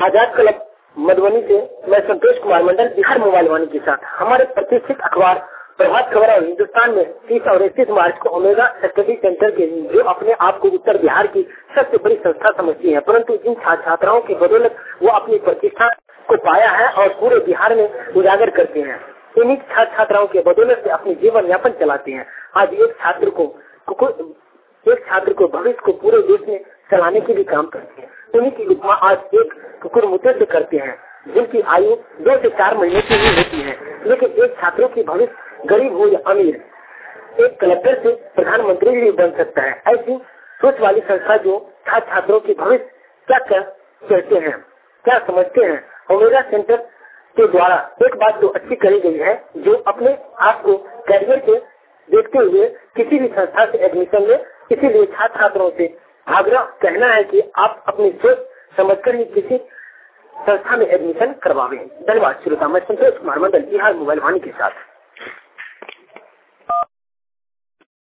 आजाद club Madhubani से मैं Santosh Kumar Mandal, Bihar mobile Vani के साथ। हमारे प्रतिष्ठित अखबार प्रभात खबर और हिंदुस्तान में 30 और 31 मार्च को ओमेगा स्टडी सेंटर के जो अपने आप को उत्तर बिहार की सबसे बड़ी संस्था समझती है, परंतु जिन छात्र छात्राओं की बदौलत वो अपनी प्रतिष्ठा को पाया है और पूरे बिहार में उजागर करते हैं, इन्हीं छात्र छात्राओं के बदौलत से अपनी जीवन यापन चलाते हैं। आज एक छात्र को भविष्य को पूरे देश में चलाने के लिए काम करते हैं। उन्हीं की उपमा आज एक कुकुर मुते से करते हैं, जिनकी आयु 2 से 4 महीने की ही होती है, लेकिन एक छात्रों की भविष्य गरीब हो या अमीर, एक कलेक्टर से प्रधानमंत्री भी बन सकता है। ऐसी सोच वाली संस्था जो छात्र छात्रों की भविष्य क्या कहते हैं, क्या समझते हैं, ओमेगा सेंटर के द्वारा एक बात तो अच्छी करी गई है, जो अपने आप को कैरियर के देखते हुए किसी भी संस्था से एडमिशन ले। इसीलिए छात्र छात्रों से आग्रह कहना है कि आप अपनी सोच समझकर ही किसी संस्था में एडमिशन करवावें। धन्यवाद श्रोता, मैं संतोष कुमार मंडल, बिहार मोबाइल वाणी के साथ।